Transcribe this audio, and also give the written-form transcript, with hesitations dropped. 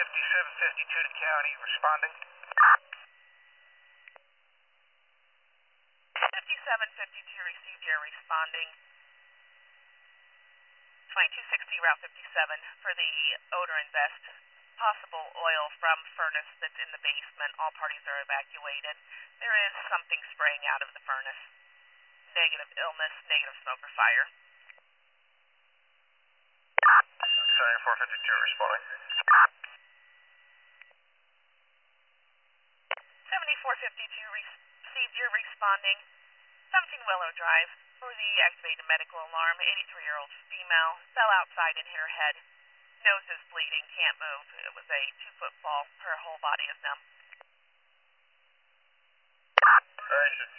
5752 to county, responding. 5752 received, you're responding. 2260 Route 57 for the odor and vest. Possible oil from furnace that's in the basement. All parties are evacuated. There is something spraying out of the furnace. Negative illness, negative smoke or fire. Sorry, 452 responding. 7452 received, you're responding. 17 Willow Drive for the activated medical alarm. 83-year-old female fell outside and hit her head. Nose is bleeding, can't move. It was a 2-foot fall. Her whole body is numb. Alright,